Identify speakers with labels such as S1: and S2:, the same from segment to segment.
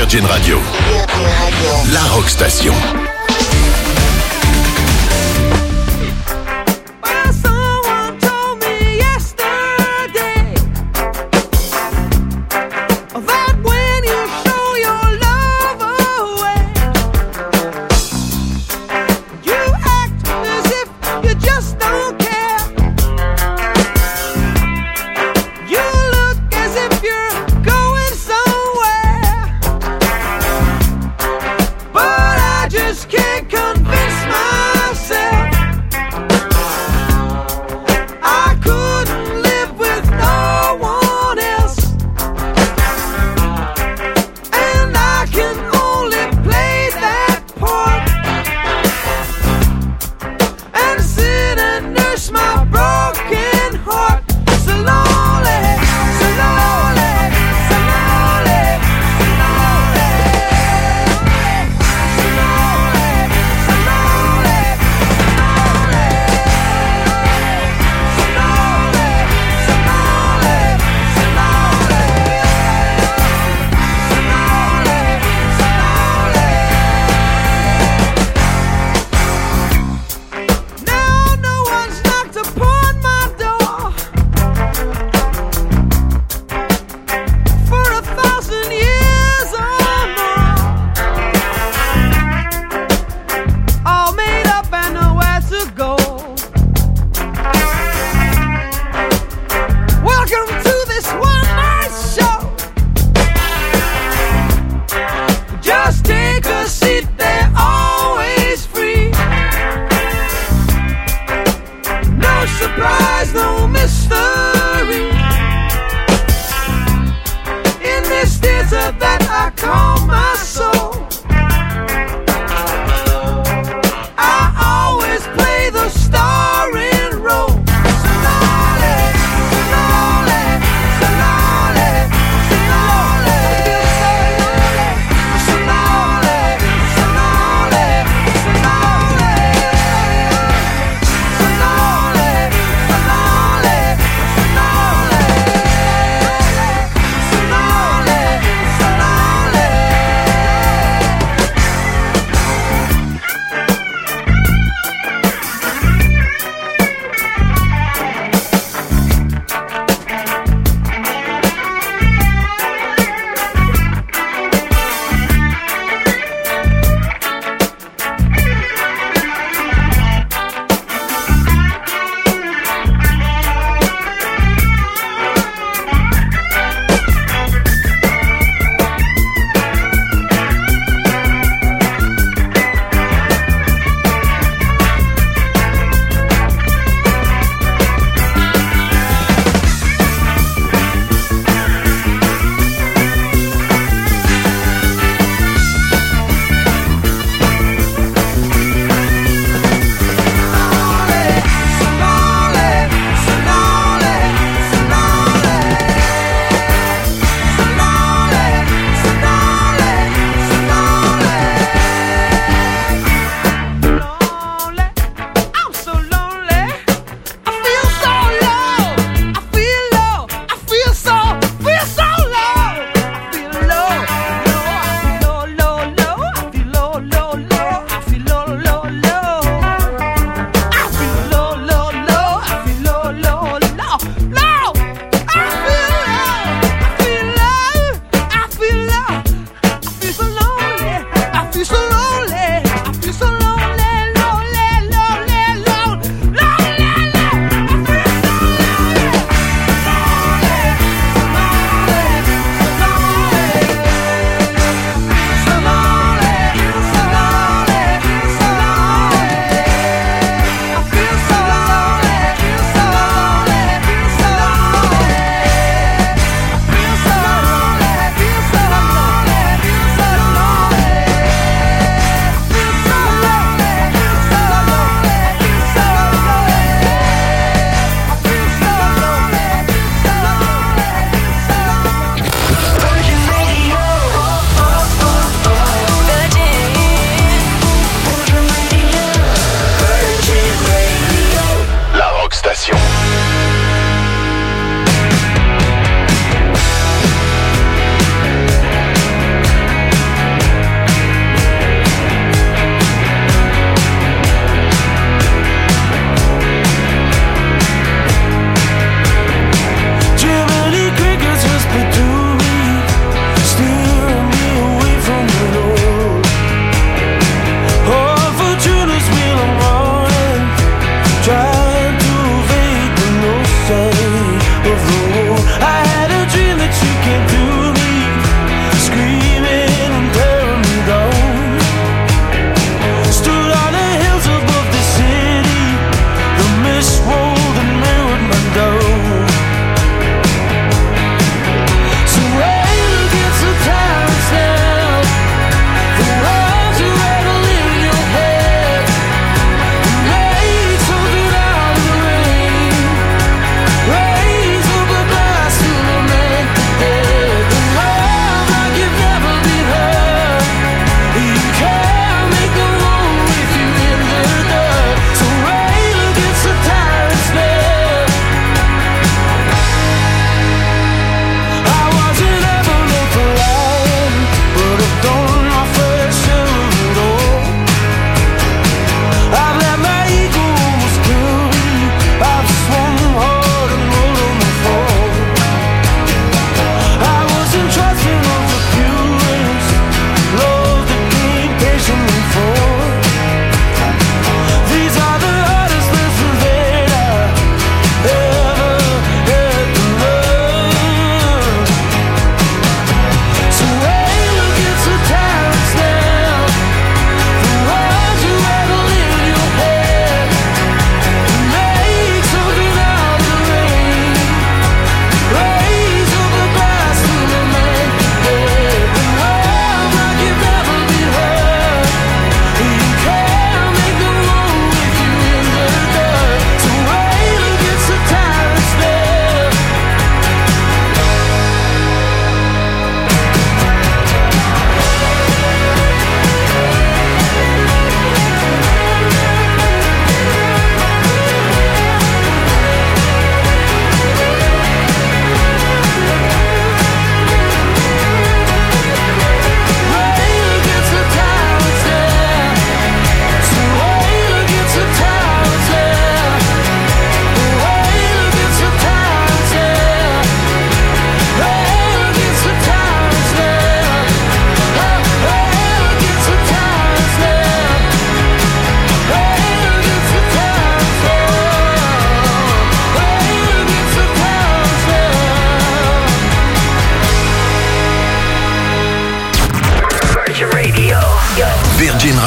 S1: Virgin Radio. La Rock Station.
S2: Just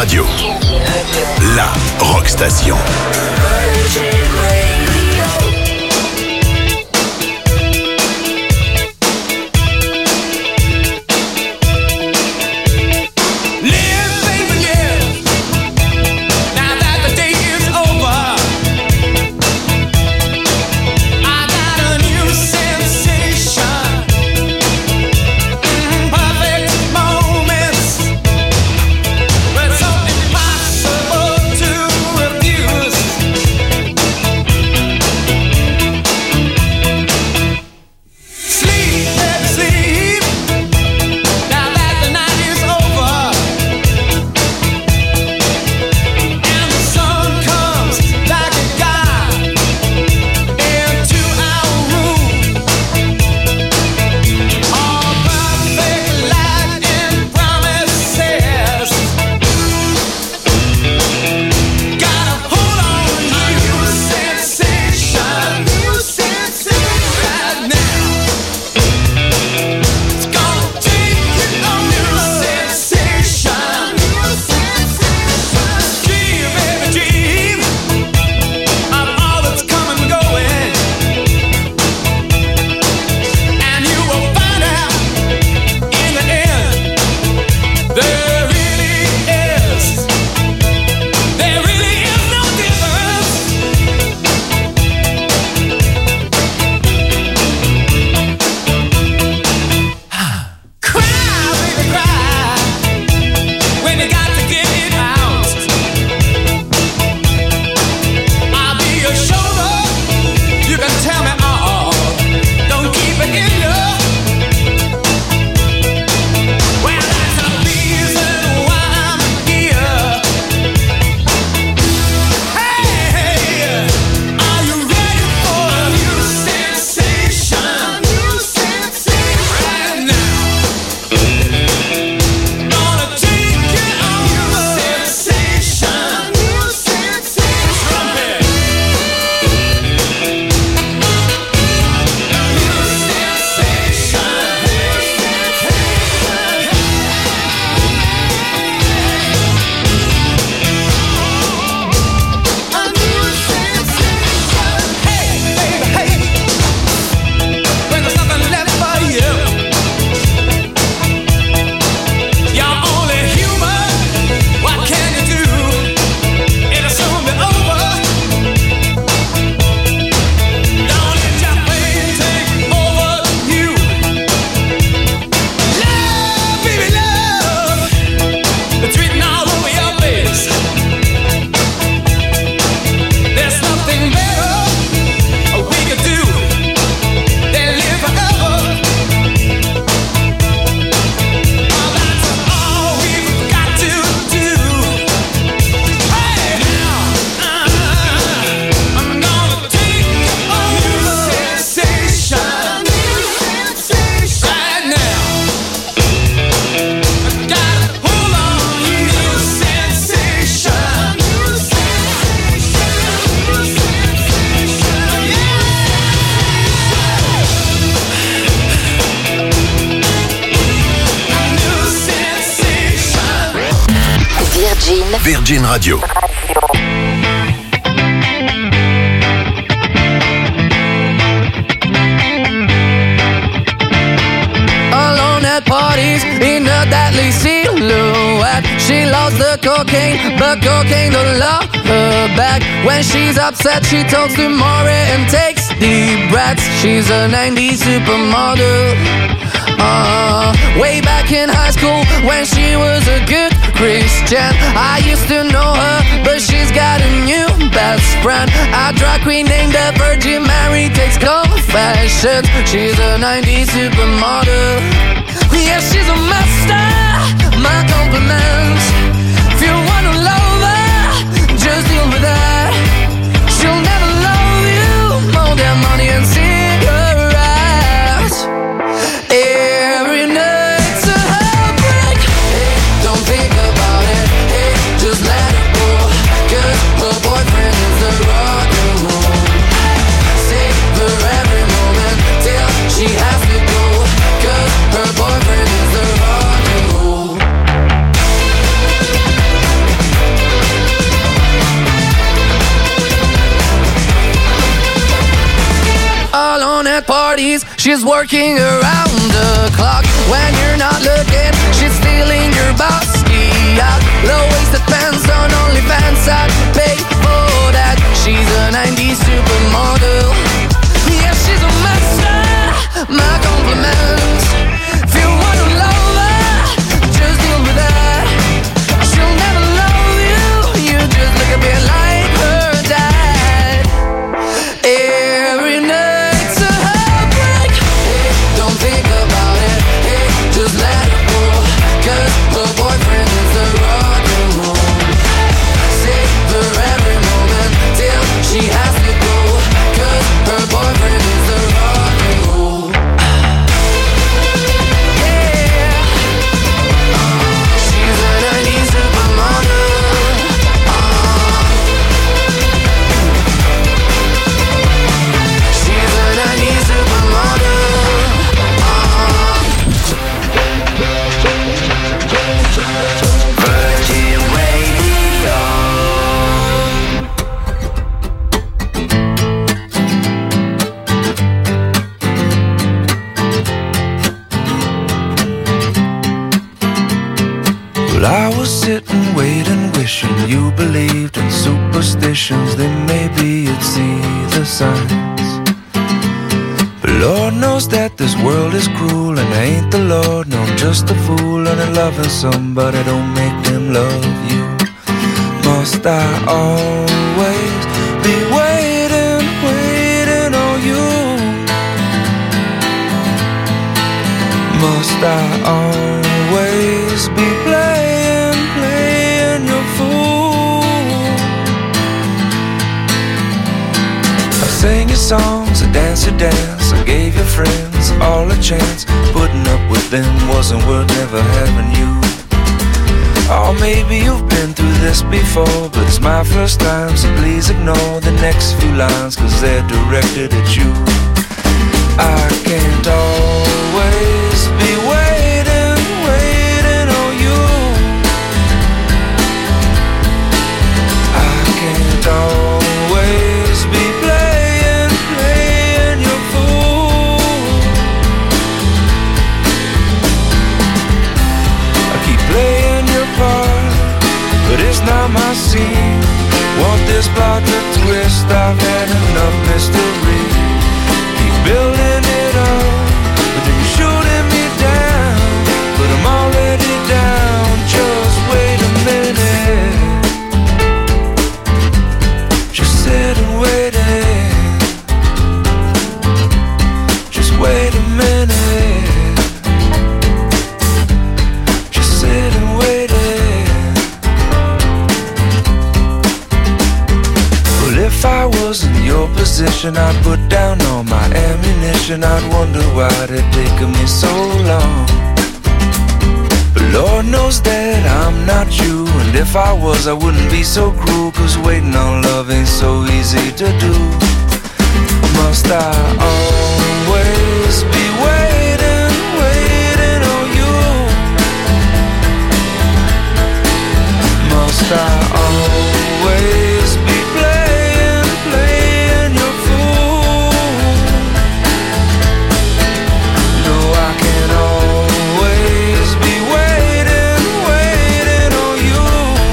S1: Radio. La Rock Station. Virgin Radio.
S2: Alone at parties in a deadly silhouette. She loves the cocaine, but cocaine don't love her back. When she's upset, she talks to Maury and takes deep breaths. She's a 90s supermodel. Way back in high school when she was a good Christian, I used to know her, but she's got a new best friend, a drag queen named the Virgin Mary takes confessions. She's a 90s supermodel. Yeah, she's a master. My compliments. If you wanna love her, just deal with her. She'll never love you more than money and cigarettes. Every night's a heartbreak. Hey, don't think about it. Hey, just let it go. 'Cause her boyfriend is the rock and roll. Savor every moment till she has to go. 'Cause her boyfriend is the rock and roll. at parties, she's working around the clock. When you're not looking, she's stealing your bossy out. Low-waisted pants on OnlyFans, I'd pay for that. She's a 90s supermodel. Yeah, she's a master, my compliments. If you want to love her, just deal with that. She'll never love you, you just look a bit like her dad. Every night's a heartbreak. Hey, don't think about it. Hey, just let it go. 'Cause her boyfriend is the rock and roll. Savor every moment till she has to go. 'Cause her boyfriend is the rock and roll. Yeah. She's a 90s supermodel. She's a 90s supermodel. Virgin Radio.
S3: Well, I was sitting, waiting, wishing you believed in superstitions. Then maybe you'd see the signs. But Lord knows that this world is cruel, and I ain't the Lord, no, I'm just a fool. And loving somebody don't make them love you. Must I always be waiting, waiting on you? Must I always be playing, playing your fool? I sang your songs, I danced your dance, I gave your friends all a chance. Putting up with them wasn't worth never having you. Oh, maybe you've been through this before, but it's my first time, so please ignore the next few lines, 'cause they're directed at you. I can't always be waiting, waiting on you. I can't always be playing, playing your fool. I keep playing your part, but it's not my scene. Want this plot to twist, I've had enough mystery. Keep building it up, but then you're shooting me down. But I'm already down, just wait a minute. Just sit and wait it. Just wait a minute. Just sit and wait it. Well, if I was in your position, I'd put down all my ammunition. I'd wonder why it taken me so long. But Lord knows that I'm not you, and if I was, I wouldn't be so cruel. 'Cause waiting on love ain't so easy to do. Must I always be waiting, waiting on you? Must I always be playing, playing your fool? No, I can always be waiting, waiting on you.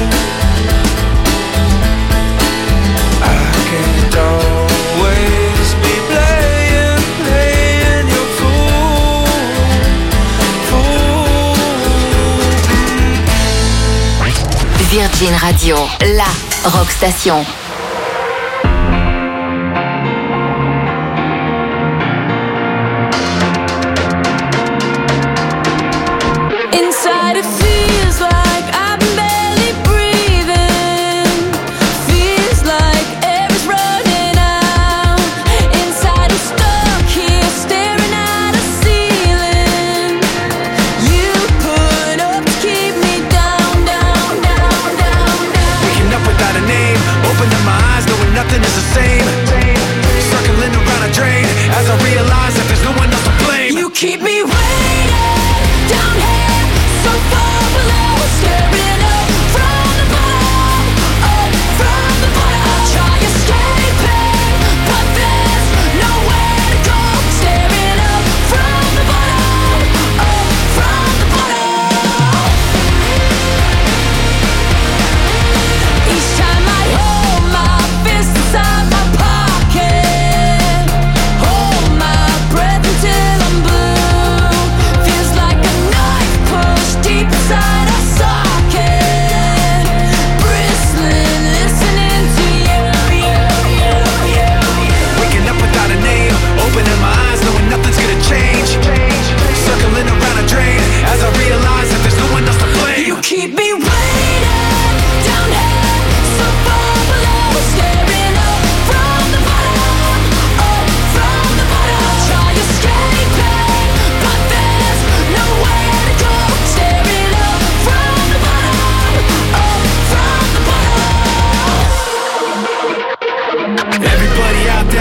S3: I can't always be playing, playing your fool, fool.
S4: Virgin Radio, la rock station.
S5: Inside it feels like I'm barely breathing. Feels like air's running out. Inside I'm stuck here staring at a ceiling. You put up to keep me down, down, down, down, down.
S6: Waking up without a name, open up my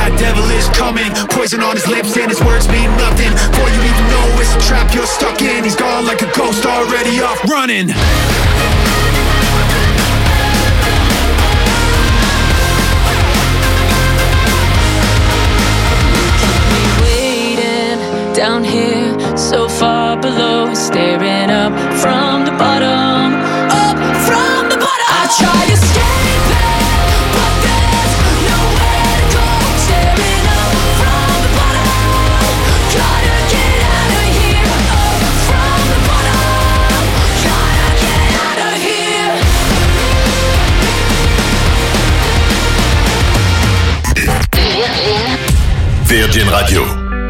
S6: got devilish coming. Poison on his lips and his words mean nothing. Before you even know it's a trap you're stuck in. He's gone like a ghost already off running.
S5: Down here, so far below, staring up from the bottom, up from the bottom. I try to escape it, but there's nowhere to go. Staring up from the bottom, gotta get out of here. Up from the bottom, gotta get out of here.
S1: Virgin Radio.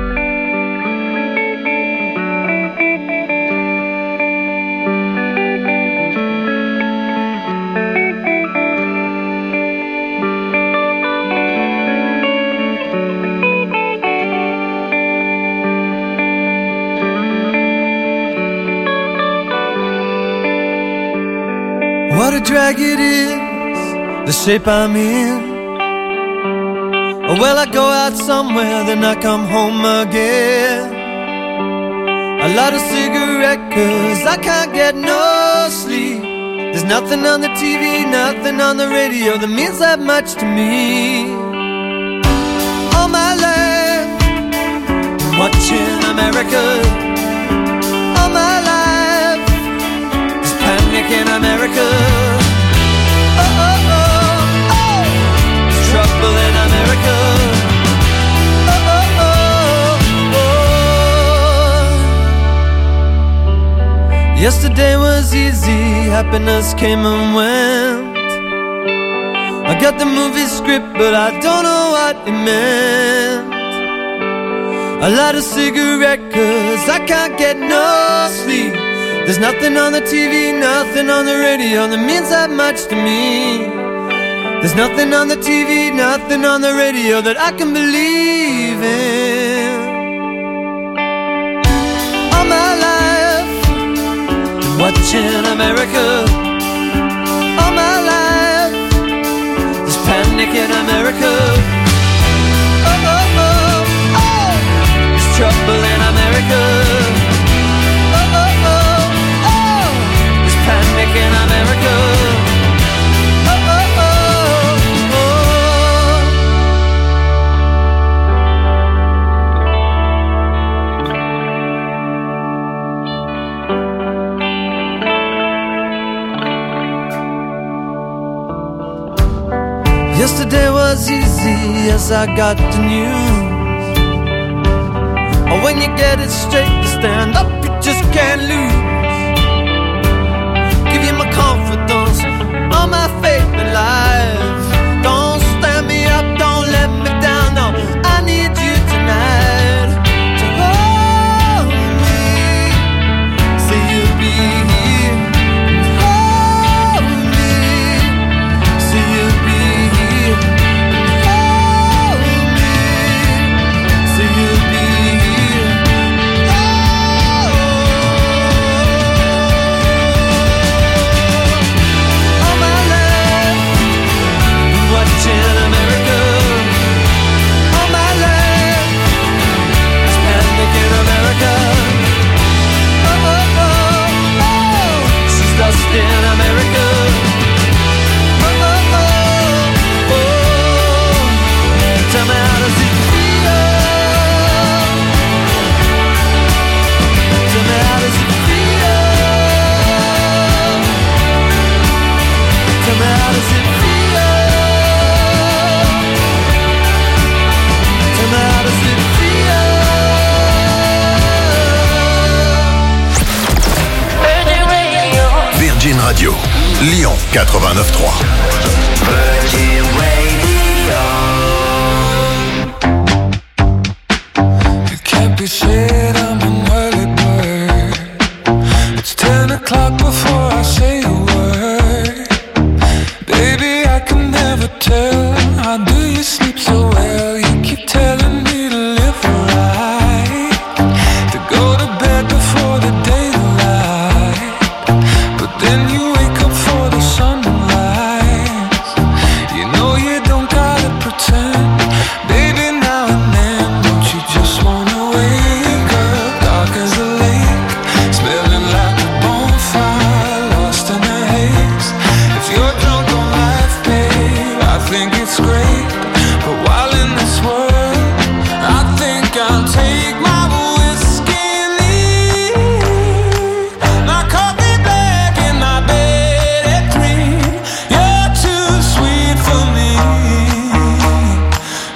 S7: What a drag it is, the shape I'm in. Oh, well, I go out somewhere, then I come home again. I light a cigarette cause I can't get no sleep. There's nothing on the TV, nothing on the radio that means that much to me. All my life, watching America. All my life, there's panic in America. Oh, oh, oh, oh, there's trouble in America. Oh, oh, oh, oh. Yesterday was easy, happiness came and went. I got the movie script, but I don't know what it meant. I light a cigarette cause I can't get no sleep. There's nothing on the TV, nothing on the radio that means that much to me. There's nothing on the TV, nothing on the radio that I can believe in. All my life, been watching America. All my life, there's panic in America. Oh, oh, oh, oh, there's trouble in America. Oh, oh, oh, oh, there's panic in America. Oh, oh, oh, oh. Yesterday was easy as I got the news. Oh, when you get it straight, you stand up, you just can't lose. Give you my confidence, all my faith in life. Don't stand me up, don't let me down, no, I need you tonight. To hold me, say you'll be here. Hold me, say you'll be here. Hold me, say you'll be here. All my life, watching America. All my life, there's panic in America. Oh, oh, oh, oh, she's lost in America. Oh, oh, oh, oh, tell me how does it feel? Tell me how does it feel? Tell me how does it feel? Tell me how does it feel?
S1: Virgin Radio. Lyon 89.3.
S3: Virgin Radio.
S8: It can't be said I'm an early bird. It's 10 o'clock before I say a word. Baby, I can never tell. How do you sleep so well? You keep telling me to live right, to go to bed before the daylight. But then you wake up for the sunrise.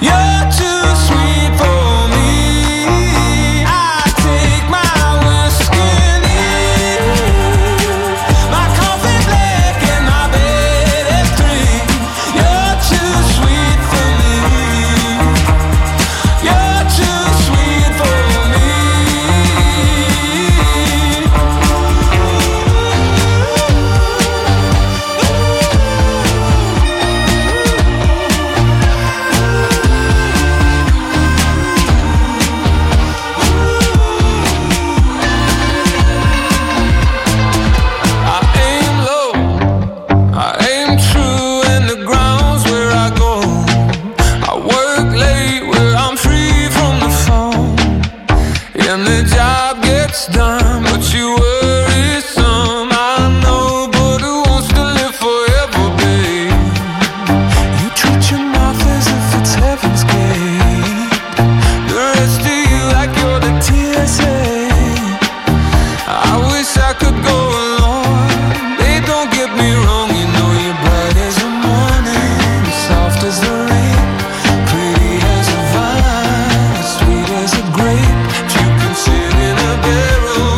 S8: You're too sweet for me. I take my whiskey neat, my coffee black and my bed at 3. You're too sweet for me. You're too sweet for me. I aim low, I aim true, and the ground's where I go. I work late where I'm free from the phone, and the job gets done, but you worry some. I know, but who wants to live forever, babe? You treat your mouth as if it's heaven's gate. The rest of you like you're the TSA. I wish I could go along. They don't get me wrong, you know you're bright as the morning, soft as the rain, pretty as a vine, sweet as a grape. You can sit in a barrel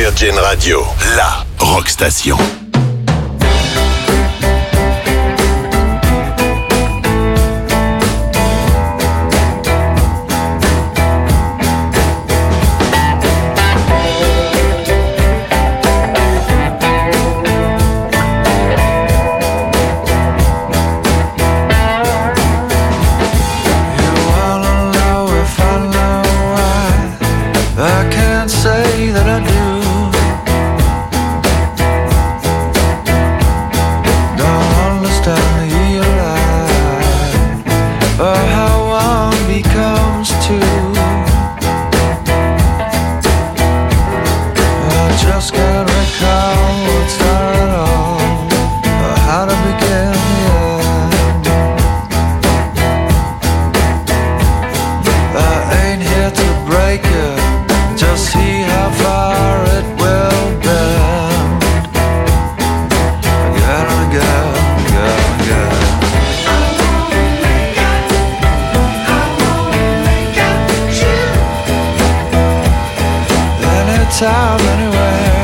S1: Virgin Radio, la rockstation.
S3: Time anywhere.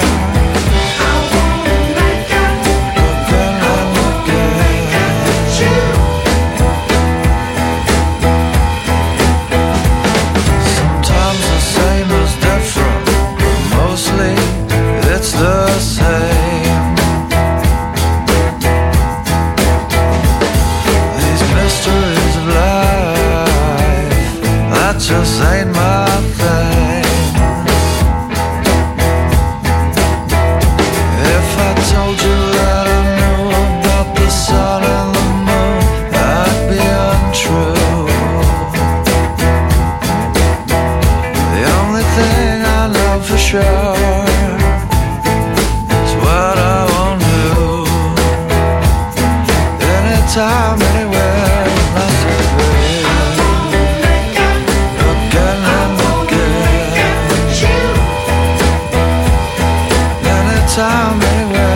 S3: Sometimes the same is different, but mostly it's the same. These mysteries of life, that just ain't my thing. Told you that I knew about the sun and the moon, that'd be untrue. The only thing I know for sure is what I won't do. Anytime, anywhere, that's a way. Again and again. Anytime, anywhere.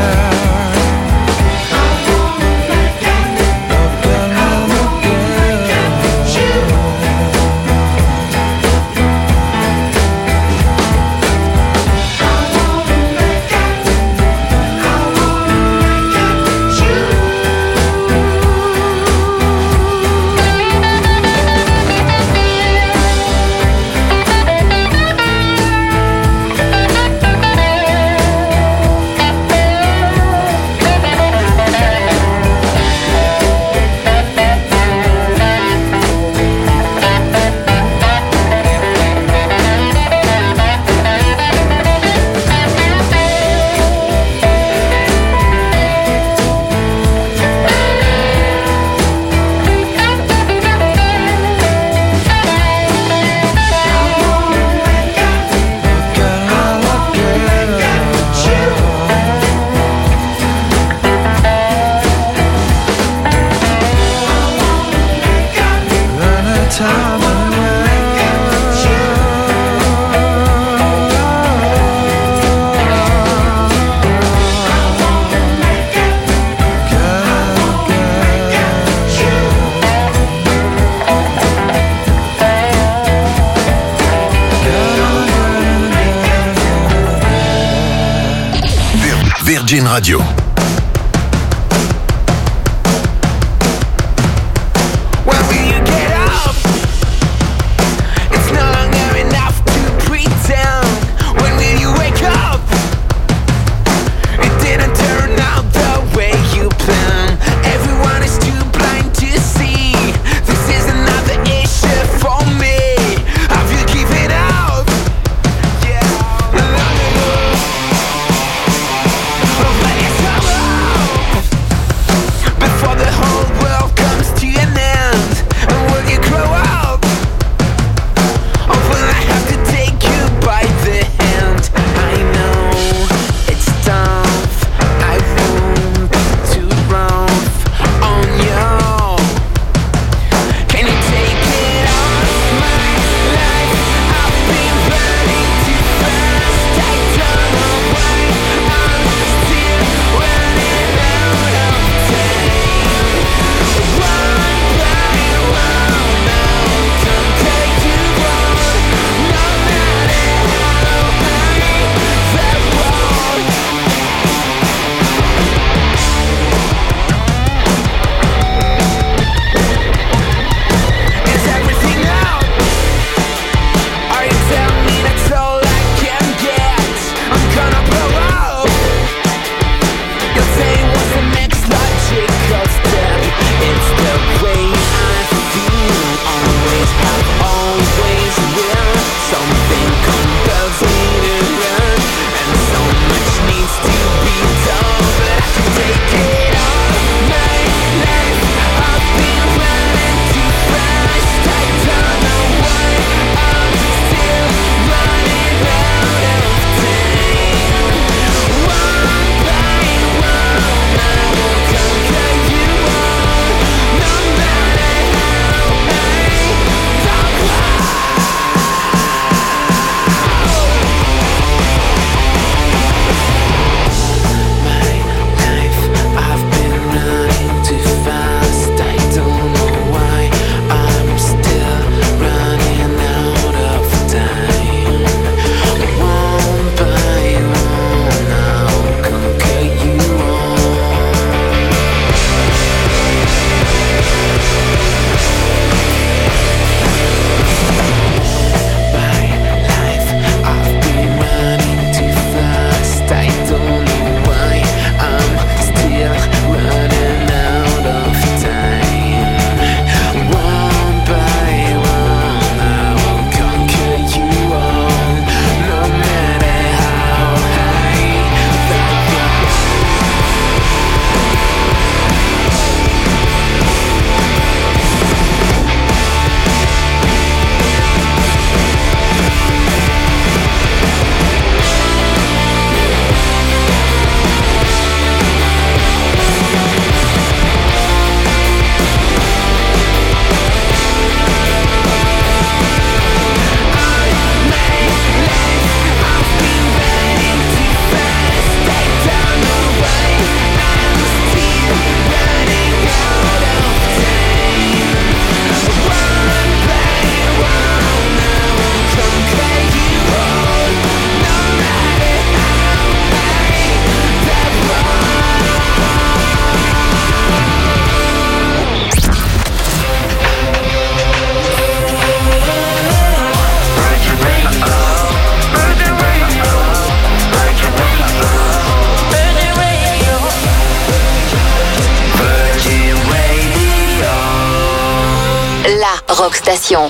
S1: Virgin Radio.
S9: But it's
S4: la Rock Station.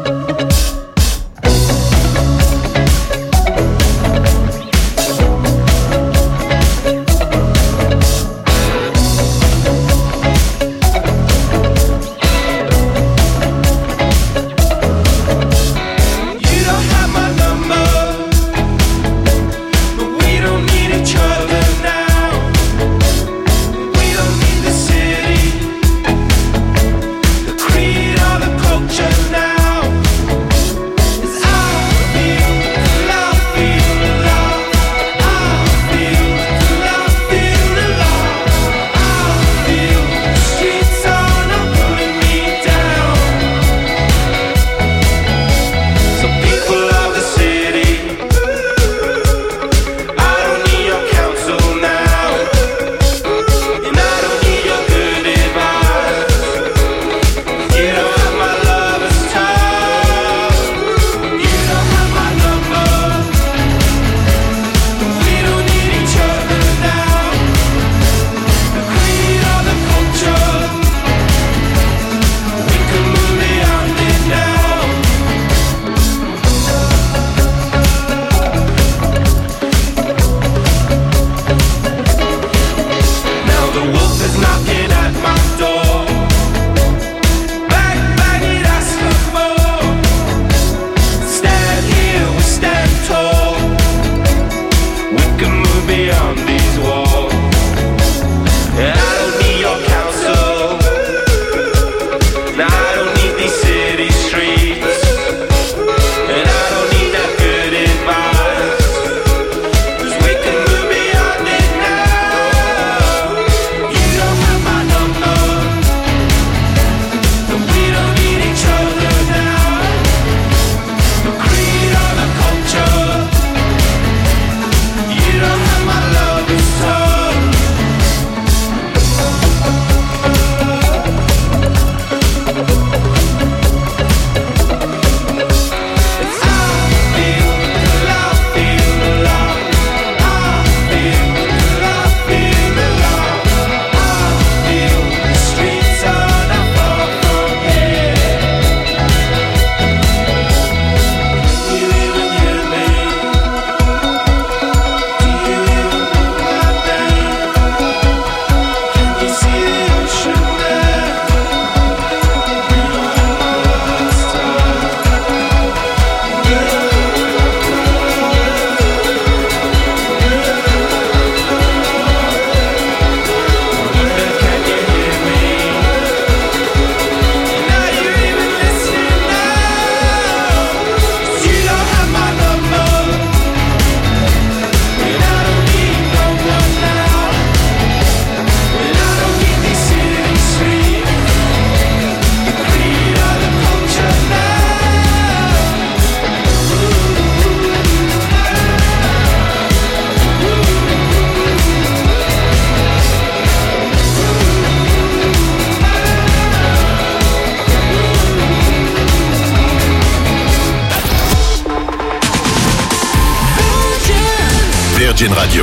S1: Virgin Radio.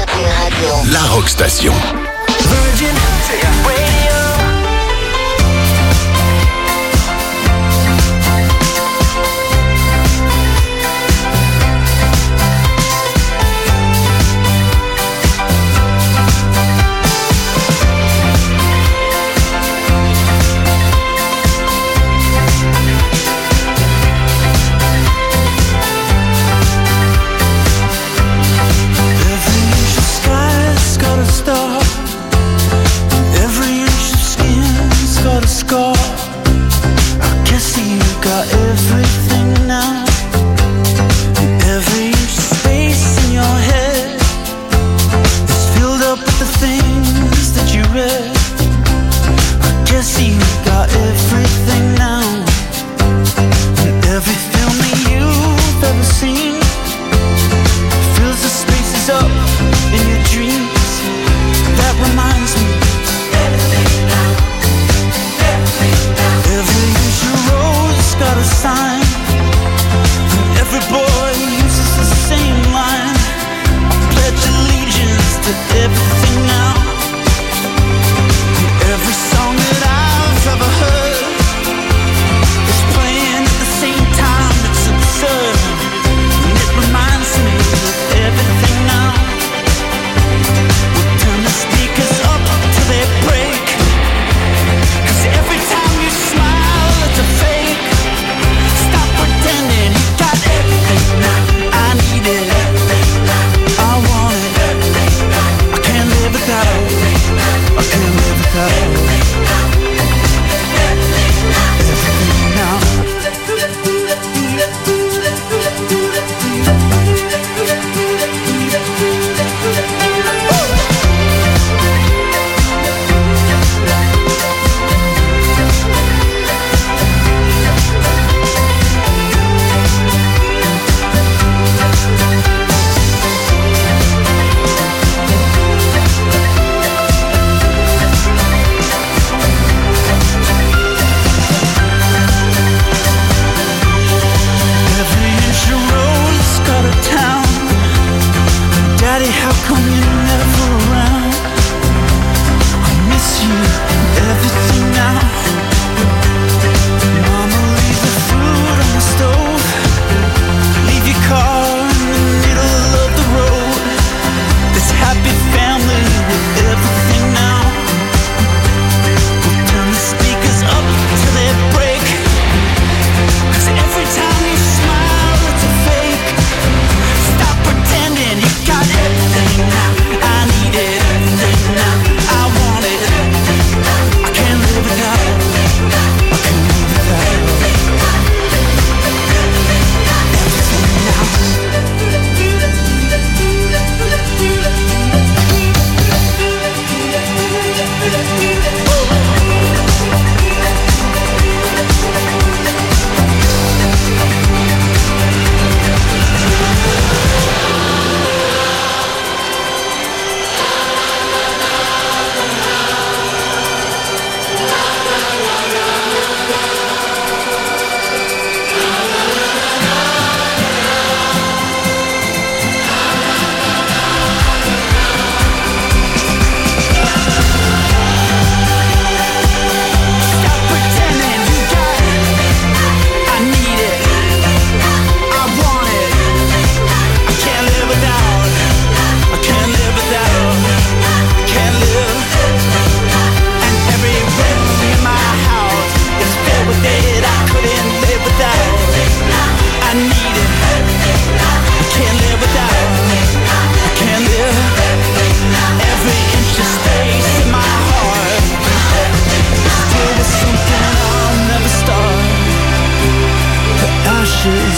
S1: La Rock Station.
S9: Virgin Radio.
S7: Every sky's got a star.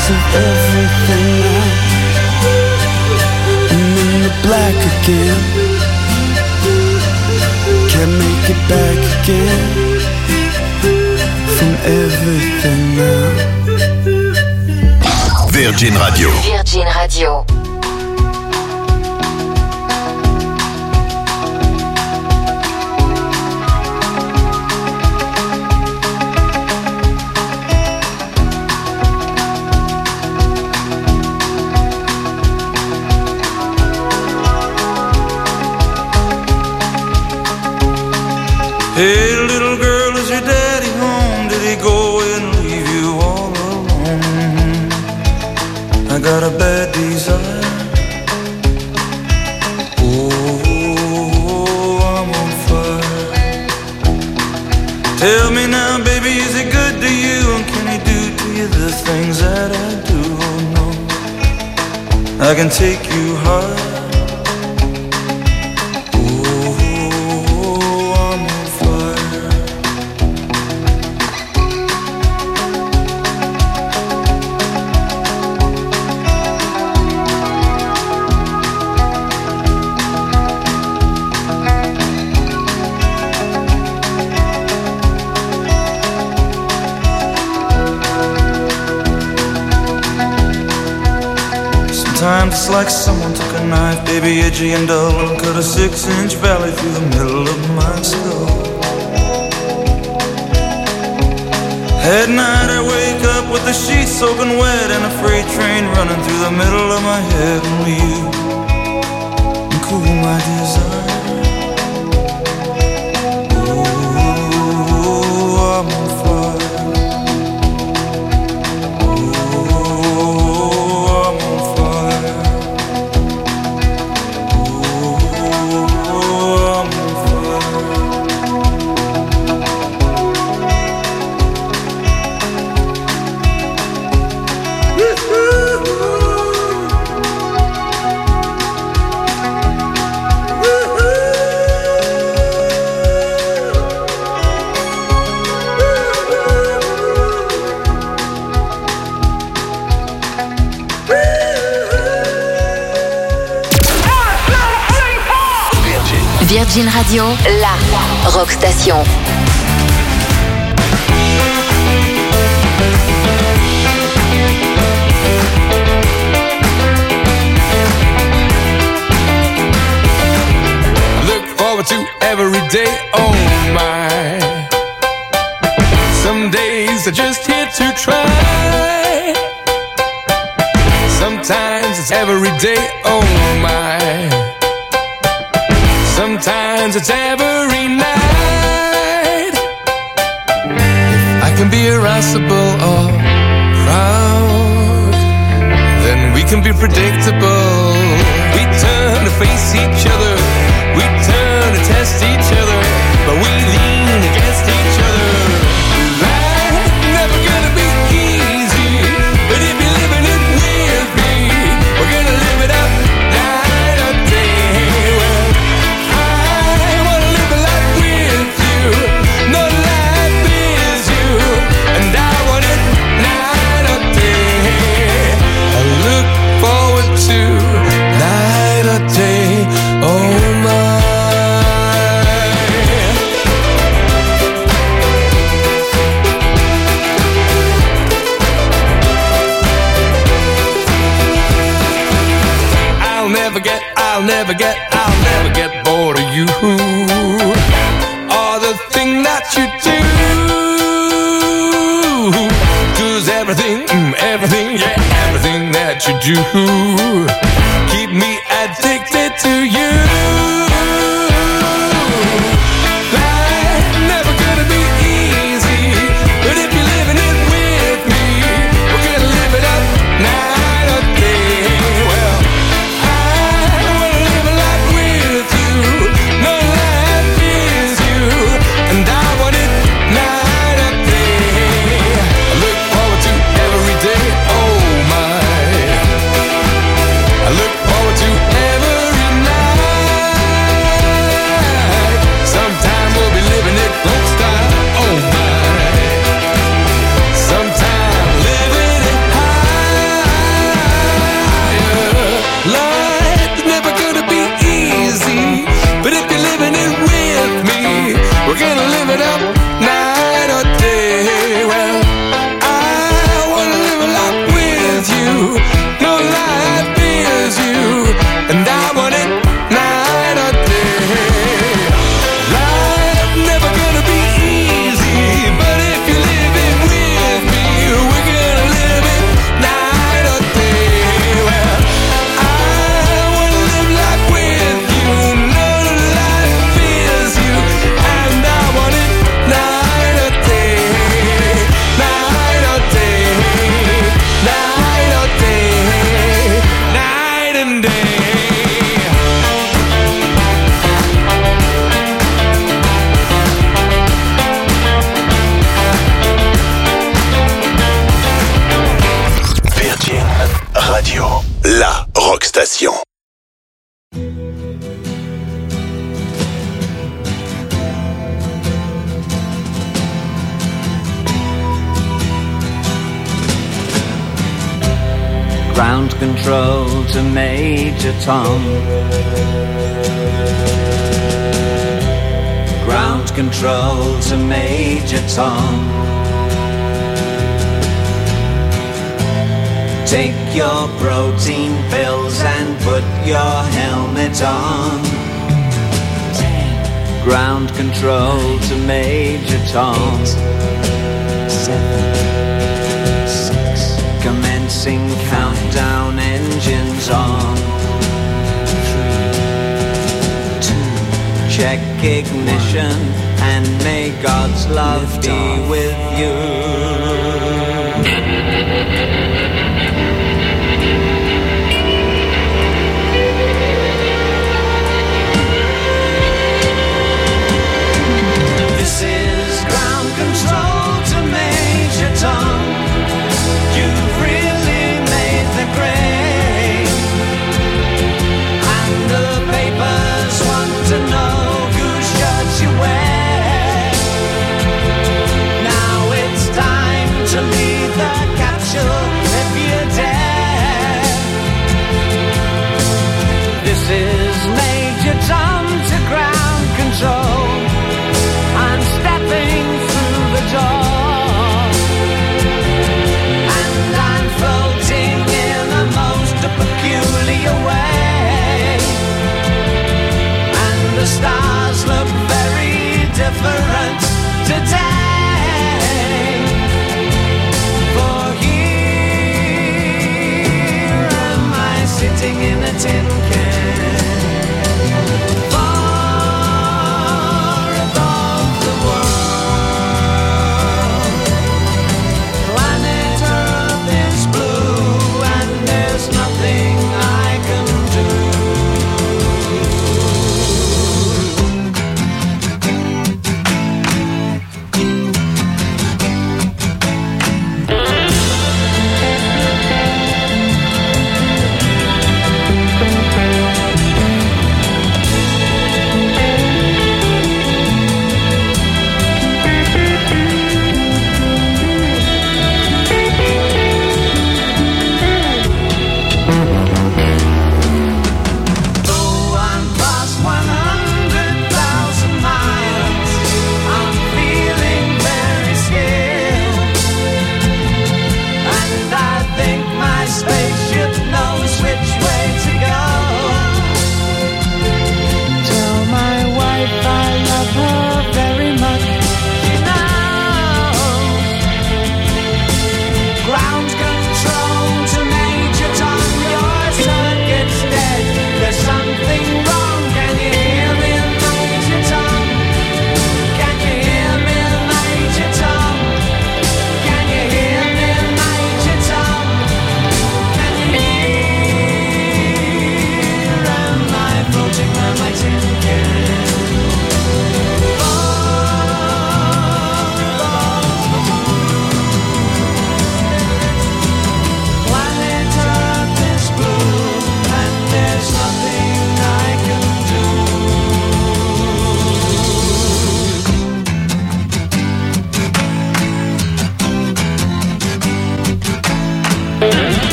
S10: piece of everything now. I'm in the black again. Can't make it back again from everything now.
S1: Virgin Radio.
S4: Virgin Radio.
S3: Hey, little girl, is your daddy home? Did he go and leave you all alone? I got a bad desire. Oh, I'm on fire. Tell me now, baby, is he good to you? And can he do to you the things that I do? Oh, no, I can take you high. Sometimes it's like someone took a knife, baby, edgy and dull, and cut a 6-inch valley through the middle of my skull. At night I wake up with the sheets soaking wet and a freight train running through the middle of my head. Only you can cool my desire. Oh, I'm on fire.
S4: Virgin Radio, la rock station.
S8: Look forward to every day, oh my. Some days are just here to try. Sometimes it's every day, oh my. Sometimes it's every night. If I can be irascible or proud, then we can be predictable. We turn to face each other, we turn to test each other, but we lean against each other. Life's never gonna be easy, but if you're living it with me, we're gonna live it up night or day. Well, no life is you, and I want it night or day. I look forward to night or day, oh my. I'll never get bored of you. The thing that you do, 'cause everything that you do keep me addicted to you. Life's never gonna be easy, but if you're living it with me, we're gonna live it up night or day. Well, I wanna live a life with you. No life is you, and I want it night or day. I look forward to every day, oh my. I
S1: Rock Station.
S11: Ground control to Major Tom. Ground control to Major Tom. Take your protein pills and put your helmet on. 10. Ground control to Major Tom. 8, 7, 6. Commencing countdown, engines on. 3, 2. Check ignition and may God's love be with you.